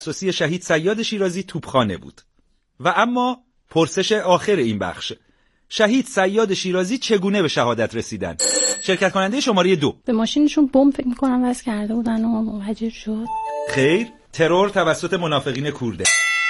تخصصی شهید صیاد شیرازی توپخانه بود. و اما پرسش آخر این بخش: شهید صیاد شیرازی چگونه به شهادت رسیدن؟ شرکت کننده شماره 2: به ماشینشون بمب فکر می‌کنم وصل کرده بودن و منفجر شد. خیر، ترور توسط منافقین کرده.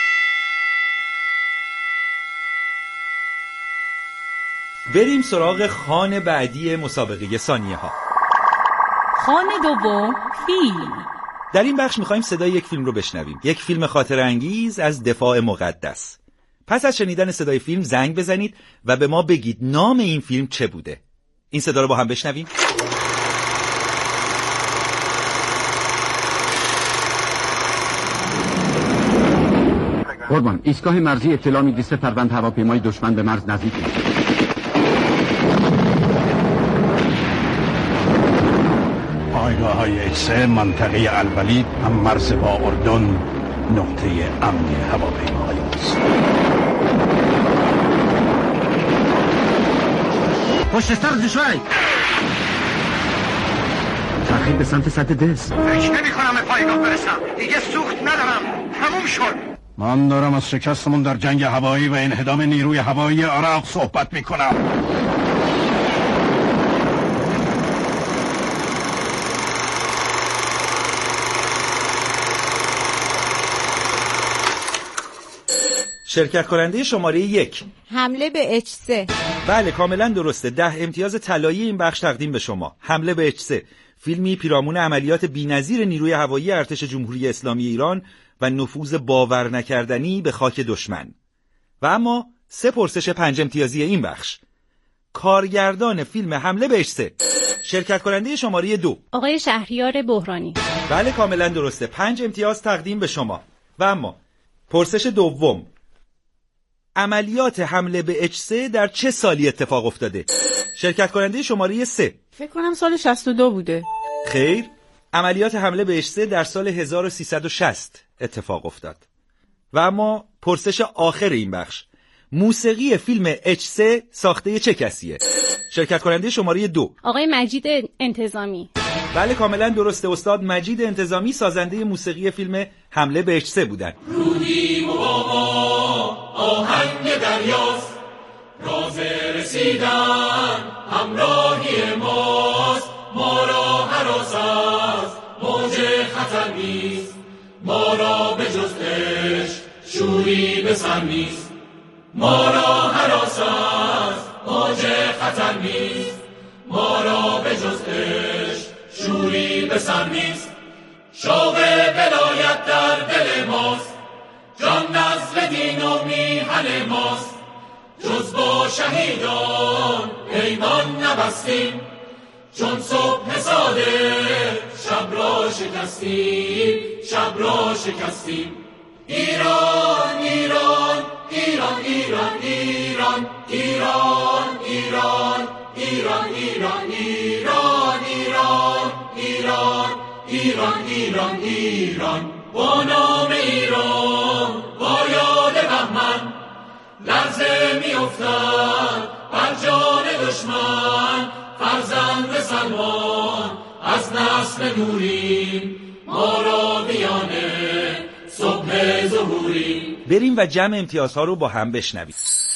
بریم سراغ خان بعدی مسابقه ثانیه ها. خان دوم، فیلم. در این بخش میخوایم صدای یک فیلم رو بشنویم، یک فیلم خاطره انگیز از دفاع مقدس. پس از شنیدن صدای فیلم زنگ بزنید و به ما بگید نام این فیلم چه بوده. این صدا رو با هم بشنویم. قربان، ایستگاه مرزی اطلاع می‌دید 3 فروند هواپیمای دشمن به مرز نزدیک است. پایگاه‌های H3 منطقه الولید هم مرز با اردن نقطه امن هواپیماهای است. پشت سر دشمن ترخیب به سمت سد دست. فکر نمی‌کنم به پایگاه برسم، دیگه سوخت ندارم، تموم شد. من دارم از شکستمون در جنگ هوایی و انهدام نیروی هوایی عراق صحبت میکنم. شرکت کننده شماره 1: حمله به H3. بله، کاملا درسته. 10 امتیاز طلایی این بخش تقدیم به شما. حمله به H3 فیلمی پیرامون عملیات بی‌نظیر نیروی هوایی ارتش جمهوری اسلامی ایران و نفوذ باور نکردنی به خاک دشمن. و اما 3 پرسش 5 امتیازی این بخش: کارگردان فیلم حمله به H3. شرکت کننده شماره 2: آقای شهریار بحرانی. بله، کاملا درسته. 5 امتیاز تقدیم به شما. و اما پرسش دوم: عملیات حمله به H3 در چه سالی اتفاق افتاده؟ شرکت کننده شماره 3: فکر کنم سال 62 بوده. خیر، عملیات حمله به H3 در سال 1360 اتفاق افتاد. و اما پرسش آخر این بخش: موسیقی فیلم H3 ساخته چه کسیه؟ شرکت کننده شماره 2: آقای مجید انتظامی. بله، کاملا درسته. استاد مجید انتظامی سازنده موسیقی فیلم حمله به H3 بودن. رودی و آهنگ دریاست، راز رسیدن همراهی ماست، ما را هراس است موج خطر نیست، ما را به جز عشق شوری به سر نیست، ما را هراس است موج خطر نیست، ما را به جز عشق شوری به سر نیست. شوق ولایت در دل ماست، جان نزل دین و میهن ماست، جز با شهیدان پیمان نبستیم، چون صبح صادق شب را شکستیم، شب را شکستیم. ایران ایران ایران ایران ایران ایران ایران ایران ایران ایران ایران ایران ایران ایران با نام ایران با یاد بهمن لرزه می افتد بر جان دشمن، فرزند سلمان از نسل نوریم، ما را بیانه صبح ظهوریم. بریم و جمع امتیازها رو با هم بشنویم.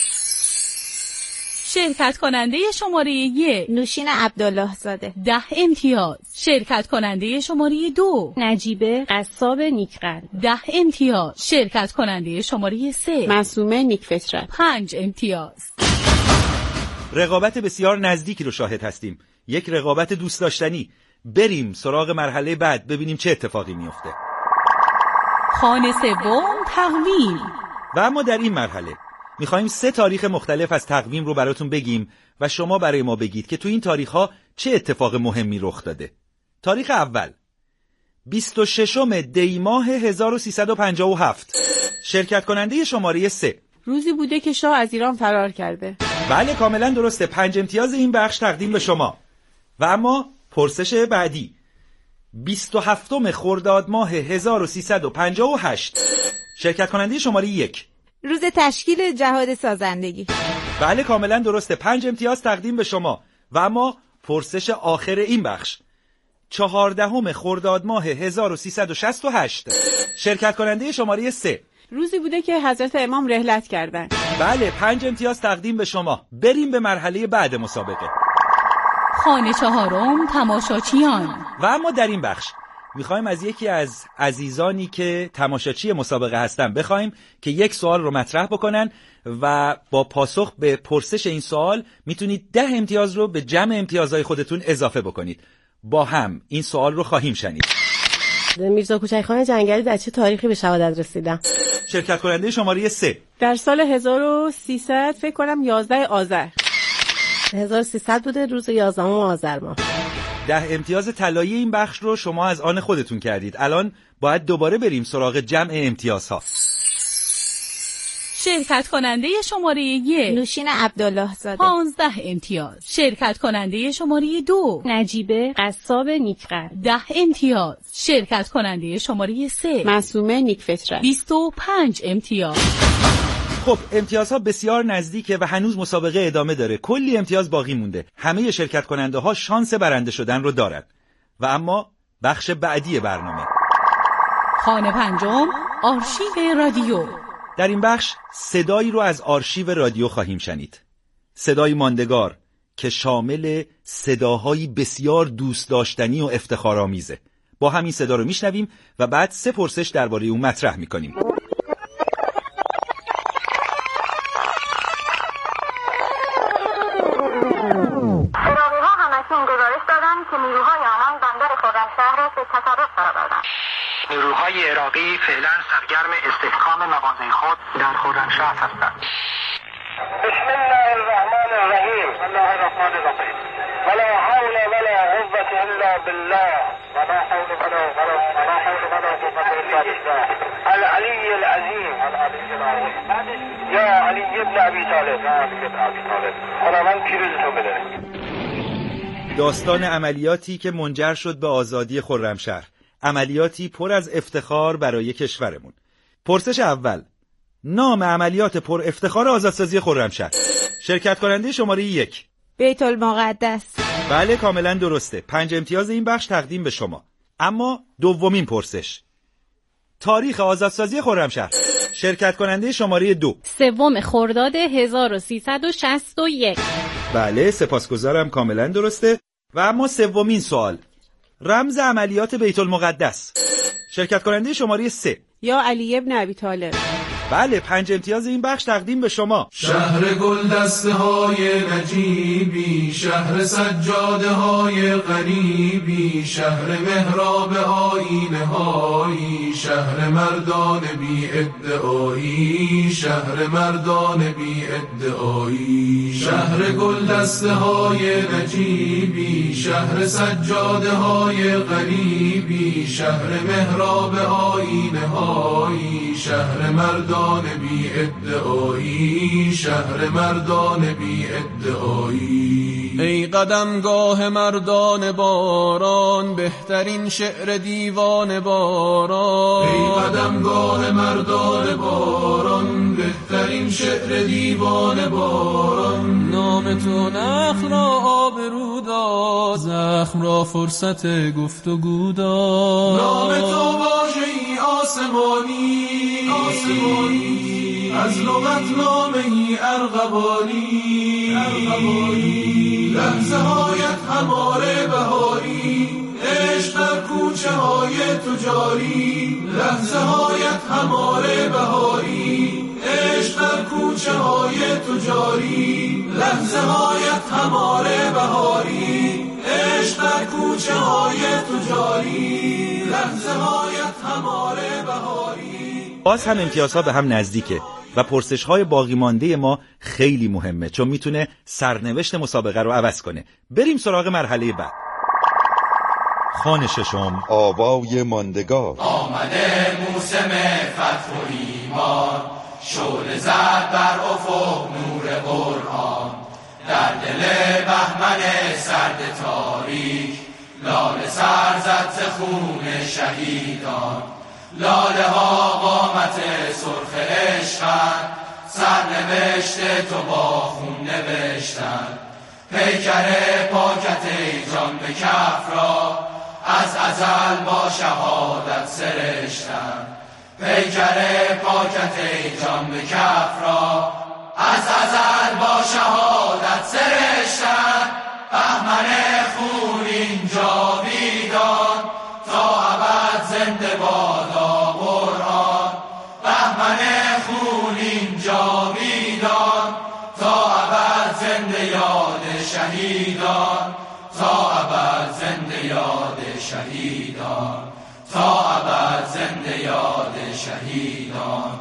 شرکت کننده شماره 1: نوشین عبدالله زاده. 10 امتیاز. شرکت کننده شماره 2: نجیبه قصاب نیکقلب. 10 امتیاز. شرکت کننده شماره 3: معصومه نیکفطرت. 5 امتیاز. رقابت بسیار نزدیکی رو شاهد هستیم، یک رقابت دوست داشتنی. بریم سراغ مرحله بعد ببینیم چه اتفاقی میفته. خانه سوم، تقویم. و اما در این مرحله میخوایم 3 تاریخ مختلف از تقویم رو براتون بگیم و شما برای ما بگید که تو این تاریخ‌ها چه اتفاق مهمی رخ داده. تاریخ اول: 26 دی ماه 1357. شرکت کننده شماره 3: روزی بوده که شاه از ایران فرار کرده. بله، کاملا درسته. 5 امتیاز این بخش تقدیم به شما. و اما پرسش بعدی: 27 خرداد ماه 1358. شرکت کننده شماره 1: روز تشکیل جهاد سازندگی. بله، کاملا درسته. 5 امتیاز تقدیم به شما. و اما پرسش آخر این بخش: 14 خرداد ماه 1368. شرکت کننده شماره 3. روزی بوده که حضرت امام رحلت کردن. بله 5 امتیاز تقدیم به شما. بریم به مرحله بعد مسابقه. خانه چهارم تماشاچیان. و اما در این بخش میخوایم از یکی از عزیزانی که تماشاچی مسابقه هستن بخوایم که یک سوال رو مطرح بکنن و با پاسخ به پرسش این سوال میتونید 10 امتیاز رو به جمع امتیازهای خودتون اضافه بکنید. با هم این سوال رو خواهیم شنید. میرزا کوچک‌خان جنگلی در چه تاریخی به شهادت رسیدن؟ شرکت کننده شماره 3. در سال 1300 فکر کنم 11 آذر. 1300 بوده، روز 11 آذر ماه. 10 امتیاز طلایی این بخش رو شما از آن خودتون کردید. الان باید دوباره بریم سراغ جمع امتیازها. شرکت کننده شماره 1 نوشین عبدالله زاده 15 امتیاز. شرکت کننده شماره 2 نجیبه قصاب نیکقلب 10 امتیاز. شرکت کننده شماره 3 معصومه نیکفطرت 25 امتیاز. خب امتیازها بسیار نزدیکه و هنوز مسابقه ادامه داره. کلی امتیاز باقی مونده. همه شرکت کننده ها شانس برنده شدن رو دارن. و اما بخش بعدی برنامه، خانه پنجم آرشیو رادیو. در این بخش صدایی رو از آرشیو رادیو خواهیم شنید. صدای ماندگار که شامل صداهایی بسیار دوست داشتنی و افتخارآمیزه. با همین صدا رو میشنویم و بعد 3 پرسش درباره اون مطرح میکنیم. نیروهای عراقی فعلا سرگرم استحکام مواضع خود در خرمشهر هستند. بسم الله الرحمن الرحیم. الله الرحمن الرحیم. ولا حول ولا قوة الا بالله. ولا حول ولا قوة الا بالله. العلی العظیم. العلی العظیم. یا علی ابن ابی طالب. خداوند پیروزتو بده. داستان عملیاتی که منجر شد به آزادی خرمشهر. عملیاتی پر از افتخار برای کشورمون. پرسش اول، نام عملیات پر افتخار آزادسازی خرمشهر. شرکت کننده شماره 1 بیت المقدس. بله کاملا درسته. 5 امتیاز این بخش تقدیم به شما. اما دومین پرسش، تاریخ آزادسازی خرمشهر. شرکت کننده شماره 2 3 خرداد 1361. بله سپاسگزارم، کاملا درسته. و اما 3مین سوال، رمز عملیات بیت المقدس. شرکت کننده شماره 3 یا علی ابن ابی طالب. بله 5 امتیاز این بخش تقدیم به شما. شهر گل دسته های نجیبی، شهر سجاده های غریبی، شهر محراب آینه هایی، شهر مردان بی ادعایی، شهر مردان بی ادعایی. شهر گل دسته های نجیبی، شهر سجاده های غریبی، شهر محراب آینه هایی، شهر مردان بی ادعایی، شهر مردان بی ادعایی. ای قدمگاه مردان باران، بهترین شعر دیوان باران. ای قدمگاه مردان باران، بهترین شعر دیوان باران. نام تو نخل را آبرو داد، زخم را فرصت گفتگو داد. نام تو واژه‌ای آسمانی، از لغت نامه‌ای ارغوانی. لحظه هایت هماره بهاری، عشق در کوچه های تجاری. لحظه هایت هماره بهاری، عشق در کوچه های تجاری. لحظه هایت هماره بهاری، عشق در کوچه های تجاری. لحظه هایت هماره بهاری. باز هم امتیازها به هم نزدیکه و پرسش‌های باقی مانده ما خیلی مهمه چون میتونه سرنوشت مسابقه رو عوض کنه. بریم سراغ مرحله بعد. خانه ششم، آوای ماندگار. آمده موسم فتح و ایمان، شعله زد بر افق نور قرآن. در دل بهمن سرد تاریک، لاله سر زد ز خون شهیدان. لاله ها قامت سرخ عشقند، سرنوشت تو با خون نوشتن. پیکر پاکت ای جان به کف را، از ازل با شهادت سرشتن. پیکر پاکت جان به کف را از ازل با شهادت سرشتن، بهمن خونین جاویدان تا ابد زنده بادا قرآن. بهمن خونین جاویدان تا ابد زنده یاد شهیدان، تا ابد زنده یاد شهیدان، تا ابد زنده یاد شهیدان.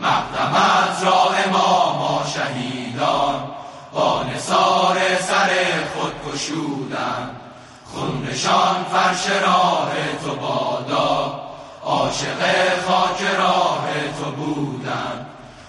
مقدمت را اماما شهیدان با نثار سر خود گشودند، خونشان فرش راه تو بادا، عاشق خاک راه تو بودند.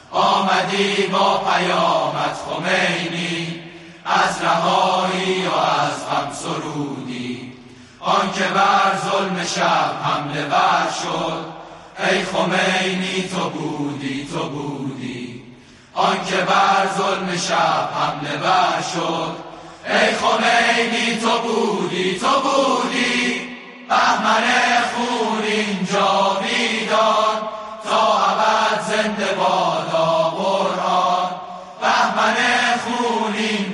آمدی با پیامت خمینی، از رهایی و از غم سرودی. آن که بر ظلم شب حمله ور شد، ای خمینی تو بودی تو بودی. آن که بر ظلم شب حمله ور شد، ای خمینی تو بودی تو بودی. بهمن خونین جاویدان تا ابد زنده بادا قرآن. بهمن خونین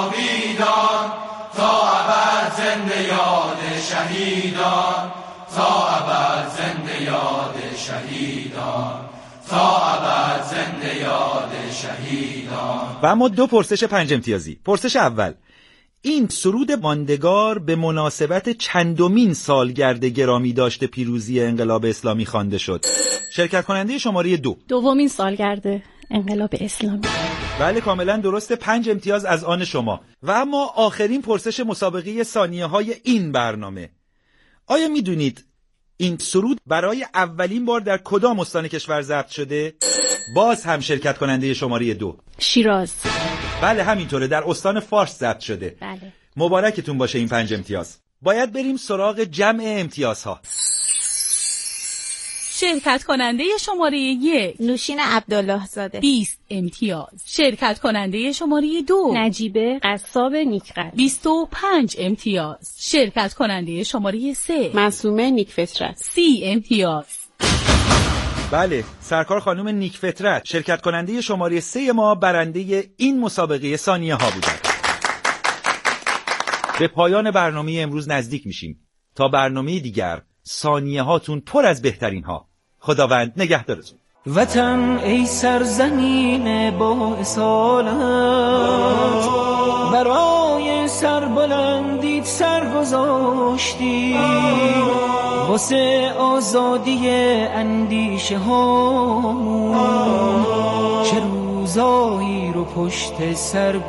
جاویدان تا ابد زنده یاد شهیدان، تا ابد زنده یاد شهیدان، تا ابد زنده یاد شهیدان. و اما 2 پرسش 5 امتیازی. پرسش اول: این سرود ماندگار به مناسبت چندمین سالگرد گرامی داشته پیروزی انقلاب اسلامی خوانده شد؟ شرکت کننده شماره 2: دومین سالگرد انقلاب اسلامی. بله کاملا درسته، 5 امتیاز از آن شما. و اما آخرین پرسش مسابقه ثانیه های این برنامه: آیا میدونید این سرود برای اولین بار در کدام استان کشور ضبط شده؟ باز هم شرکت کننده شماره 2: شیراز. بله همینطوره، در استان فارس ضبط شده. بله. مبارکتون باشه این 5 امتیاز. باید بریم سراغ جمع امتیازها. شرکت کننده شماره 1: نوشین عبدالله زاده، 20 امتیاز. شرکت کننده شماره 2: نجیبه قصاب نیکقلب، 25 امتیاز. شرکت کننده شماره 3: معصومه نیکفطرت، 30 امتیاز. بله سرکار خانم نیکفطرت شرکت کننده شماره 3 ما برنده این مسابقه ثانیه ها بودند. به پایان برنامه امروز نزدیک میشیم. تا برنامه دیگر ثانیه هاتون پر از بهترین ها. خداوند نگهدارتون. وطن ای سرزمین با اصالت، برای سربلندیت سر گذاشتی، واسه آزادی اندیشه هامون چه روزایی رو پشت سر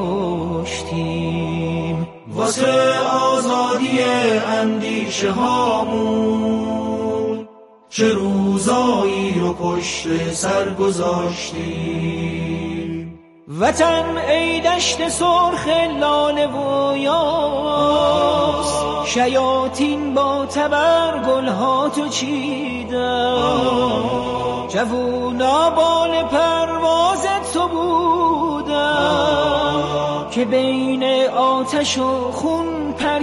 گذاشتیم، واسه آزادی اندیشه هامون چه روزایی رو پشت سر گذاشتیم. وطن ای دشت سرخ لاله و یاس، شیاطین با تبر گلها تو چیدن، جوونا بال پرواز تو بودن که بین آتش و خون پر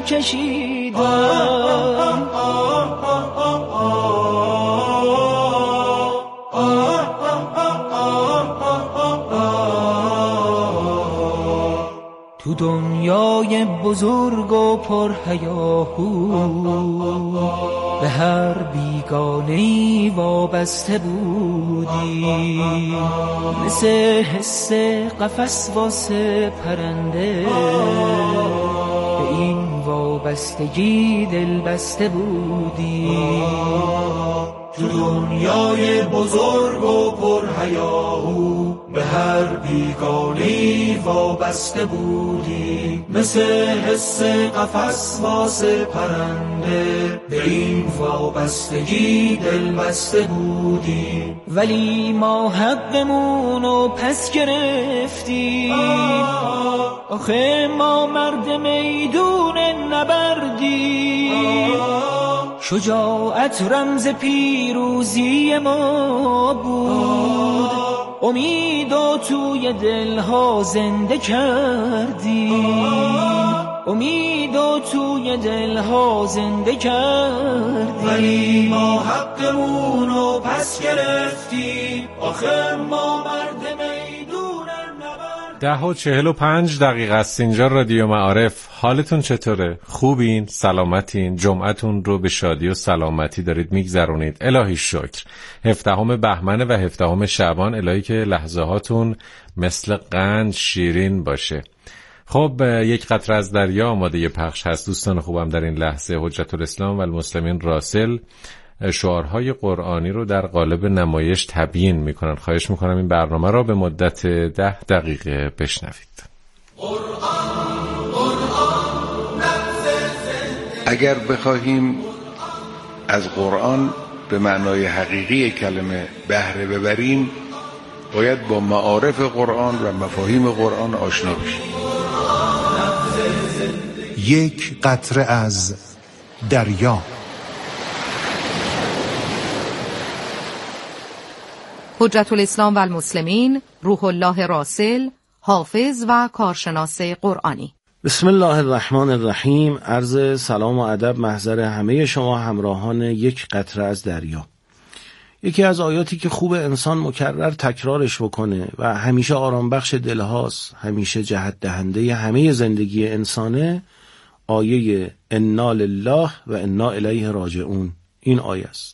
کشیدن. تو دنیای بزرگ و پرهیاهو به هر بیگانه‌ای وابسته بودی، مثل حس قفس واسه پرنده به این وابستگی دل بسته بودی. تو دنیای بزرگ و پرهیاهو به هر بیگانه‌ای وابسته بودی، مثل حس قفس واسه پرنده به این وابستگی دل بسته بودی. ولی ما حقمونو پس گرفتیم، آخه ما مرد میدون نبردیم، شجاعت رمز پیروزی ما بود، امیدو توی دلها زنده کردیم، امید و توی دلها زنده کرد. ولی ما حقمونو پس گرفتیم، آخه ما مرد میدون نبرد. 10:45 است اینجا رادیو معارف. حالتون چطوره؟ خوبین؟ سلامتین؟ جمعتون رو به شادی و سلامتی دارید میگذرونید؟ الهی شکر. 17 بهمن و 17 شعبان، الهی که لحظه هاتون مثل قند شیرین باشه. خب یک قطره از دریا آماده پخش هست. دوستان خوبم در این لحظه حجت الاسلام و المسلمین راسل شعارهای قرآنی رو در قالب نمایش تبیین میکنن. خواهش میکنم این برنامه را به مدت 10 دقیقه بشنوید. اگر بخواهیم از قرآن به معنای حقیقی کلمه بهره ببریم، باید با معارف قرآن و مفاهیم قرآن آشنا بشیم. یک قطره از دریا. حجت الاسلام و المسلمین روح الله راسل، حافظ و کارشناس قرآنی. بسم الله الرحمن الرحیم. عرض سلام و ادب محضر همه شما همراهان یک قطره از دریا. یکی از آیاتی که خوب انسان مکرر تکرارش بکنه و همیشه آرام بخش دلهاست، همیشه جهت دهنده همه زندگی انسانه، آیه انا لله و انا الیه راجعون. این آیه است.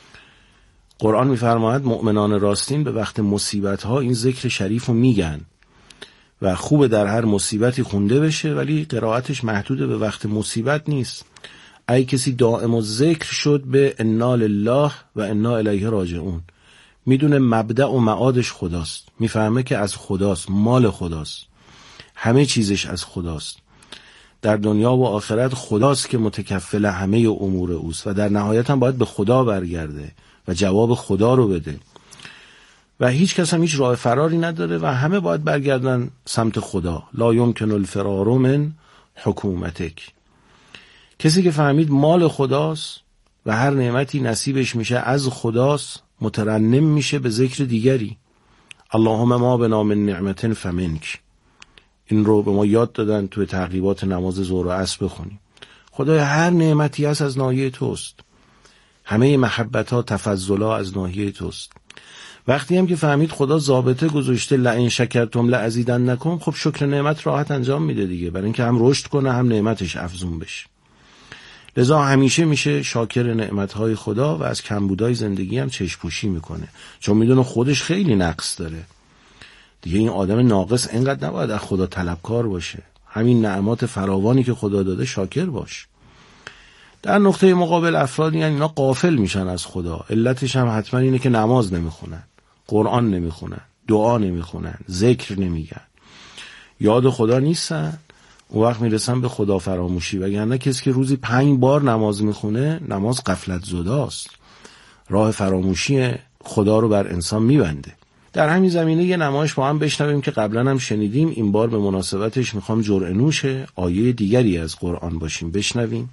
قرآن می‌فرماید مؤمنان راستین به وقت مصیبت ها این ذکر شریف رو میگن و خوبه در هر مصیبتی خونده بشه، ولی قرائتش محدود به وقت مصیبت نیست. ای کسی دائم و ذکر شد به انا لله و انا الیه راجعون، میدونه مبدأ و معادش خداست، میفهمه که از خداست، مال خداست، همه چیزش از خداست، در دنیا و آخرت خداست که متکفل همه امور اوست و در نهایت هم باید به خدا برگرده و جواب خدا رو بده و هیچ کس هم هیچ راه فراری نداره و همه باید برگردن سمت خدا. لا یمکن الفرار من حکومتک. کسی که فهمید مال خداست و هر نعمتی نصیبش میشه از خداست، مترنم میشه به ذکر دیگری. اللهم ما بنا من نعمت فمنک. این رو به ما یاد دادن توی ترغیبات نماز ظهر و عصر بخونیم. خدای هر نعمتی هست از ناحیه توست، همه محبت ها تفضلها از ناحیه توست. وقتی هم که فهمید خدا ضابطه گذاشته لئن شکرتم لازیدنکم، خب شکر نعمت راحت انجام میده دیگه، برای اینکه هم رشد کنه هم نعمتش افزون بشه. لذا همیشه میشه شاکر نعمتهای خدا و از کمبودهای زندگی هم چشم‌پوشی میکنه، چون میدونه خودش خیلی نقص داره دیگه. این آدم ناقص اینقدر نباید از خدا طلبکار باشه، همین نعمات فراوانی که خدا داده شاکر باش. در نقطه مقابل افرادی یعنی اینا غافل میشن از خدا. علتش هم حتما اینه که نماز نمیخونن، قرآن نمیخونن، دعا نمیخونن، ذکر نمیگن، یاد خدا نیستن. اون وقت میرسن به خدا فراموشی. وگرنه کسی که روزی 5 بار نماز میخونه، نماز غفلت زداست، راه فراموشی خدا رو بر انسان میبنده. در همین زمینه یه نمایش با هم بشنویم که قبلا هم شنیدیم. این بار به مناسبتش میخوام جرعه نوش آیه دیگری از قرآن باشیم. بشنویم.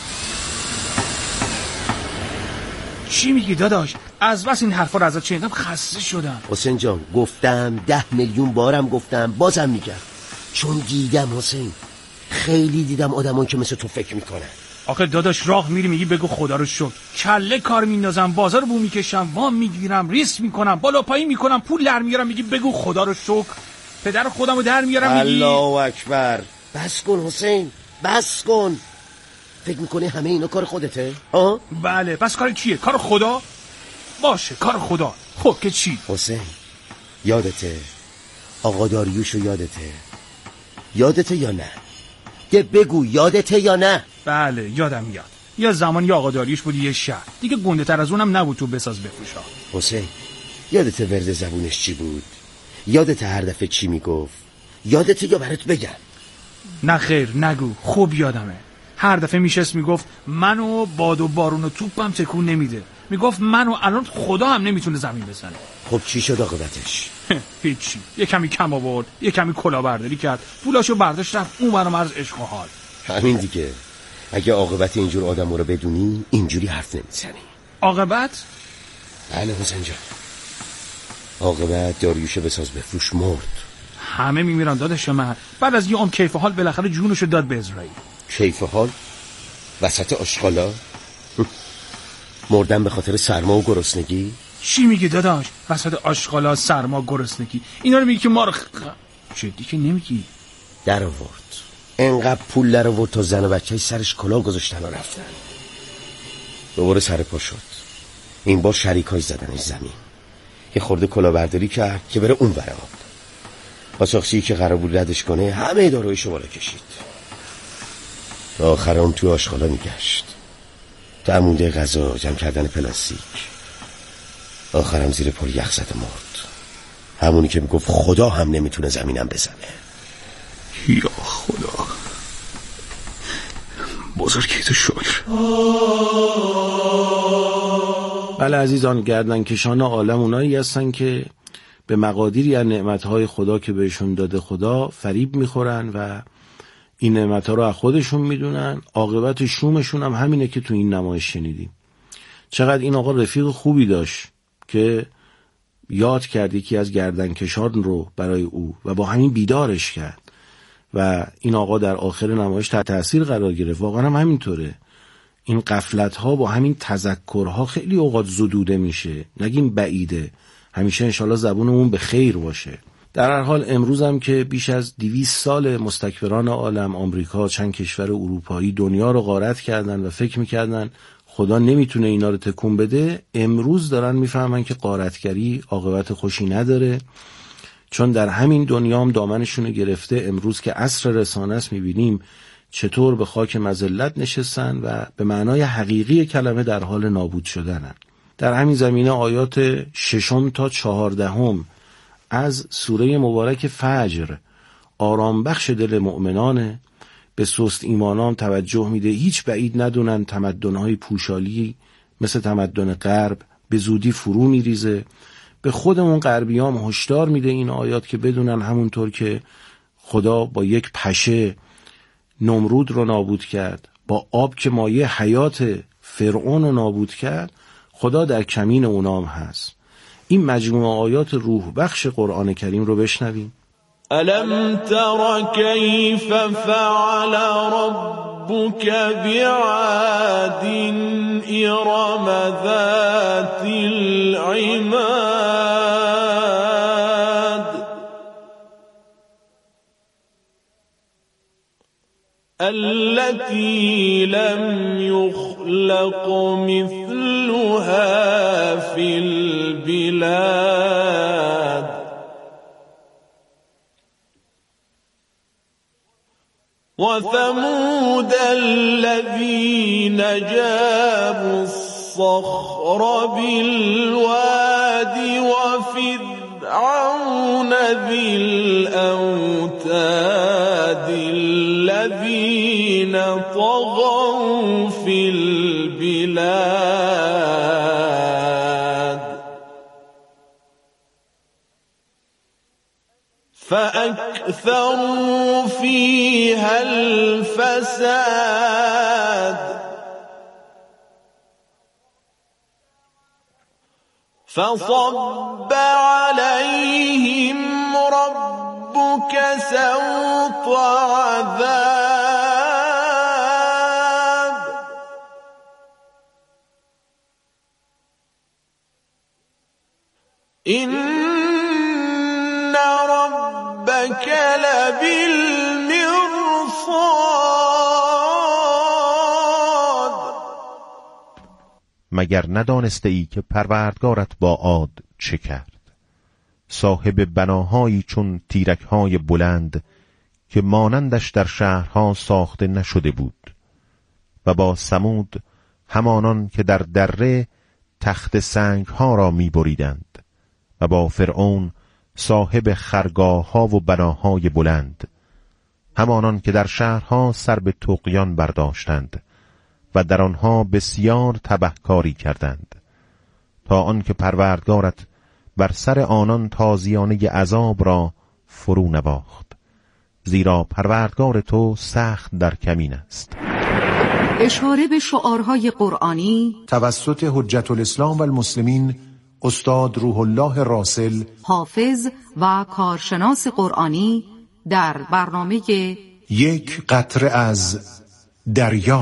چی میگی داداش؟ از بس این حرفا رو ازت شنیدم خسته شدم. حسین جان گفتم 10 میلیون بارم گفتم، بازم میگم، چون دیدم حسین، خیلی دیدم آدمان که مثل تو فکر میکنن. آخه داداش راه میری میگی بگو خدا رو شکر، کله کار میندازم، بازار بو میکشم، وام میگیرم، ریسک میکنم، بالا پایین میکنم، پول در میارم، میگی بگو خدا رو شکر. پدر خودمو در میارم میگی الله اکبر. بس کن حسین، بس کن. فکر میکنی همه اینا کار خودته؟ ها؟ بله. پس کار کیه؟ کار خدا؟ باشه کار خدا. خب که چی؟ حسین یادته آقا داریوشو یادته یا نه؟ یه بگو یادته یا نه؟ بله یادم میاد. یا زمانی آقا داریوش بود یه شهر دیگه، گنده تر از اونم نبود تو بساز بفروشا. حسین یادته ورد زبونش چی بود؟ یادته هر دفعه چی میگفت؟ یادته یا برات بگم؟ نه خیر نگو، خوب یادمه. هر دفعه میشست میگفت منو باد و بارون و توپم تکون نمیده، میگفت منو الان خدا هم نمیتونه زمین بزنه. خب چی شد عاقبتش؟ هیچی. یه کمی کم آورد، یه کمی کلاهبرداری کرد، پولاشو برداشت رفت اون برام از عشق و حال. همین دیگه. اگه عاقبت اینجور آدمو رو بدونی اینجوری حرف نمیزنی. عاقبت؟ بله حسین جان، عاقبت داریوشو بساز بفروش مرد. همه میمیرن داداش من. بعد از یه عمر کیف حال بالاخره جونشو داد به اسرائیل. کیف حال؟ وسط آشغالا؟ مردن به خاطر سرما و گرسنگی؟ چی میگه داداش؟ وسط آشغالا، سرما، گرسنگی، اینا رو میگی که ما رو جدی که نمیگی؟ در آورد، انقدر پول در آورد تا زن و بچه‌اش سرش کلاه گذاشتن و رفتن. دوباره سر پا شد. این بار شریکاش زدنش زمین. یه خورده کلاهبرداری کرد که بره اون ور آب. قاچاقچی که قرار بود ردش کنه همه دارویشو بالا کشید. تا آخر اون توی آشغالا میگشت. تا عموده غذا، جمع کردن پلاستیک. آخرم زیر پل یخ زده مرد. همونی که میگفت خدا هم نمیتونه زمینم بزنه. یا خدا، بزرگی تو شکر. بله عزیزان، گردنکشان عالم اونایی هستن که به مقادیری از نعمتهای خدا که بهشون داده خدا فریب میخورن و این نعمتها رو از خودشون میدونن. عاقبت شومشون هم همینه که تو این نمایش شنیدیم. چقدر این آقا رفیق خوبی داشت که یاد کرد یکی از گردنکشان رو برای او و با همین بیدارش کرد و این آقا در آخر نمایش تحت تاثیر قرار گرفت. واقعا هم همینطوره. این غفلت‌ها با همین تذکرها خیلی اوقات زدوده میشه، نگیم بعیده. همیشه انشالله زبونمون به خیر باشه. در هر حال امروز هم که بیش از 200 سال مستکبران عالم، آمریکا، چند کشور اروپایی دنیا رو غارت کردن و فکر میکردن خدا نمیتونه اینا رو تکون بده، امروز دارن میفهمن که غارتگری عاقبت خوشی نداره، چون در همین دنیا هم دامنشون گرفته. امروز که عصر رسانه است میبینیم چطور به خاک مذلت نشستن و به معنای حقیقی کلمه در حال نابود شدنن. در همین زمینه آیات 6 تا 14 از سوره مبارک فجر آرام بخش دل مؤمنانه. به سست ایمانان توجه میده هیچ بعید ندونن تمدن‌های پوشالی مثل تمدن غرب به زودی فرو میریزه. به خودمون غربیام هشدار میده این آیات که بدونن همونطور که خدا با یک پشه نمرود رو نابود کرد، با آب که مایه حیات فرعون رو نابود کرد، خدا در کمین اونام هست. این مجموعه آیات روح بخش قرآن کریم رو بشنویم. الم تر کیف فعل ربک بعاد ارم ذات العماد التي لم يخلق مثلها في البلاد وثمود الذين جابوا الصخر بالواد وفرعون ذي الأوتاد الذين طغوا في البلاد فأكثروا فيها الفساد فصب عليهم ربك سوط عذاب إن ربك لبالمرصاد. مگر ندانسته ای که پروردگارت با عاد چه کرد؟ صاحب بناهایی چون تیرک‌های بلند که مانندش در شهرها ساخته نشده بود، و با ثمود همانان که در دره تخت سنگ‌ها را می‌بریدند، و با فرعون صاحب خرگاه‌ها و بناهای بلند، همانان که در شهرها سر به طغیان برداشتند و در آنها بسیار تبهکاری کردند، تا آنکه پروردگارت بر سر آنان تازیانه عذاب را فرو نواخت، زیرا پروردگار تو سخت در کمین است. اشاره به شعارهای قرآنی توسط حجت الاسلام و المسلمین استاد روح الله راسل، حافظ و کارشناس قرآنی در برنامه یک قطره از دریا.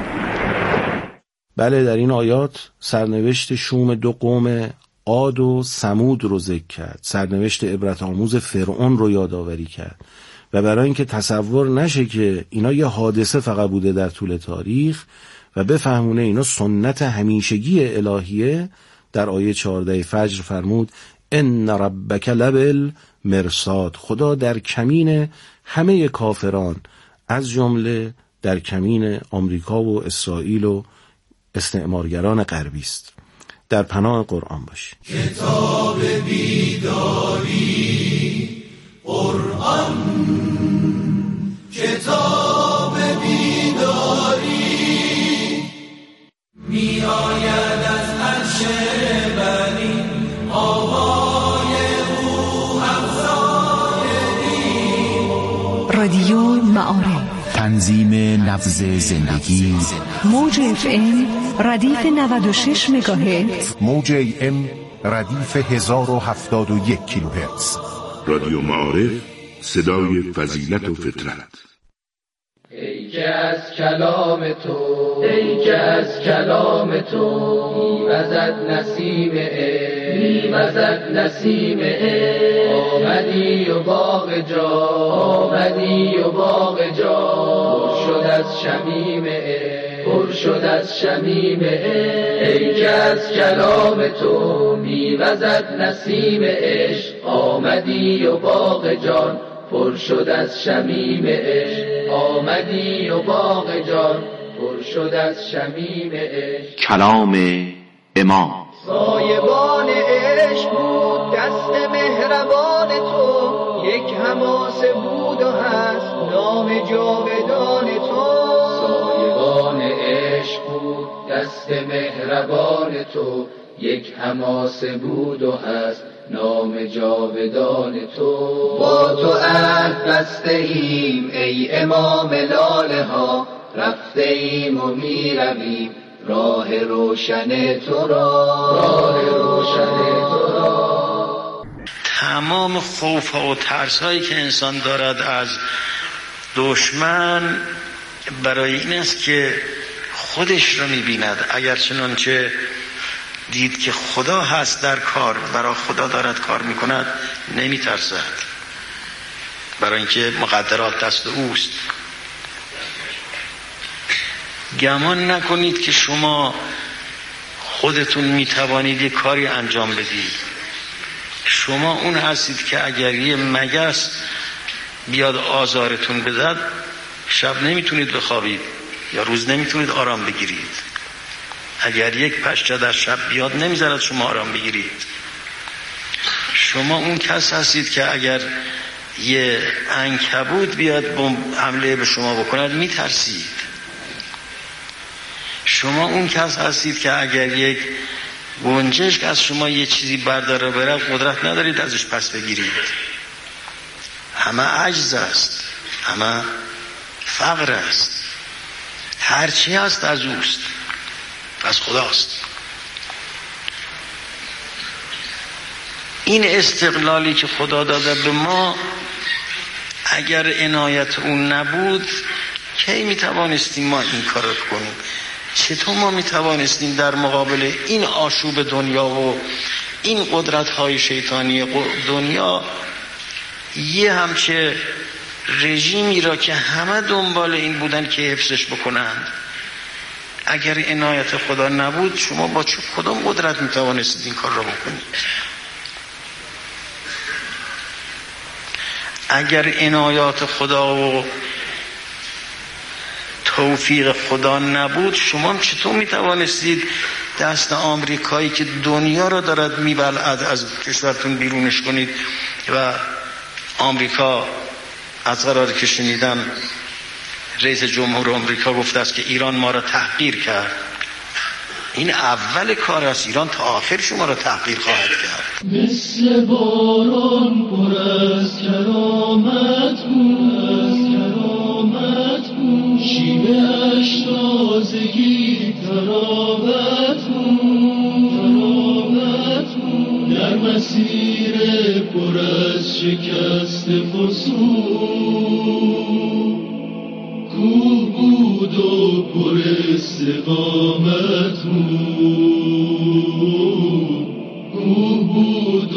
بله، در این آیات سرنوشت شوم دو قوم عاد و ثمود رو ذکر کرد، سرنوشت عبرت آموز فرعون رو یادآوری کرد و برای اینکه تصور نشه که اینا یه حادثه فقط بوده در طول تاریخ و بفهمونه اینا سنت همیشگی الهیه، در آیه 14 فجر فرمود ان ربک لبل مرصاد، خدا در کمین همه کافران از جمله در کمین آمریکا و اسرائیل و استعمارگران غربی است. در پناه قرآن باشی. کتاب بیداری قرآن، کتاب بیداری می آید از عرش بری، آوای او افزایدی. رادیو معارف، تنظیم نبض زندگی. موج FM ردیف 96 مگاهرتز، موج AM ردیف 1071 کیلوهرتز. رادیو معارف، صدای فضیلت و فطرت. ای که از کلام تو، ای که از کلام تو میوزد نسیم عشق، میوزد نسیم عشق. آمدی و باغ جا، آمدی و باغ جا پر شد از شمیم عشق، پر شد از شمیم عشق. ای که از کلام تو میوزد نسیم عشق، آمدی و باغ جان پر شد از شمیم عشق. آمدی و باغ جان پر شد از شمیم عشق. کلام امام. سایبان عشق بود دست مهربان تو، یک حماسه بود و هست نام جاودان تو. سایبان عشق بود دست مهربان تو، یک حماسه بود و هست نام جاودان تو. با تو عهد بسته ایم ای امام لاله ها، رفته ایم و می رویم راه روشن تو را، راه روشن تو را. تمام خوف ها و ترس هایی که انسان دارد از دشمن برای این است که خودش رو می بیند. اگر چنانچه دید که خدا هست در کار، برای خدا دارد کار میکند، نمی ترسد، برای اینکه مقدرات دست اوست. گمان نکنید که شما خودتون میتوانید یک کاری انجام بدید. شما اون هستید که اگر یه مگس بیاد آزارتون بدهد، شب نمیتونید بخوابید یا روز نمیتونید آرام بگیرید. اگر یک پشه در شب بیاد نمیذارد شما آرام بگیرید. شما اون کس هستید که اگر یه عنکبوت بیاد حمله به شما بکند میترسید. شما اون کس هستید که اگر یک گنجشک از شما یه چیزی برداره بره قدرت ندارید ازش پس بگیرید. همه عجز است، همه فقر است، هرچی هست از اوست، از خداست. این استقلالی که خدا داده به ما، اگر عنایت اون نبود کی میتوانستیم ما این کار رو کنیم؟ چطور ما میتوانستیم در مقابل این آشوب دنیا و این قدرت‌های شیطانی دنیا یه همچه رژیمی را که همه دنبال این بودن که حفظش بکنند، اگر عنایت خدا نبود شما با چه کدام قدرت میتوانستید این کار را بکنید؟ اگر عنایات خدا و توفیق خدا نبود شما چطور میتوانستید دست آمریکایی که دنیا را دارد میبلعد از کشورتون بیرونش کنید؟ و آمریکا از قراری که شنیدم رئیس جمهور آمریکا گفته است که ایران ما را تحقیر کرد. این اول کار است. ایران تا آخر شما را تحقیر خواهد کرد. مثل باران پر از کرامت بود، شیوه‌اش تازگی تراوت بود. مسیر پر از شکست فسون، کوه بود و پر استقامت بود، کوه بود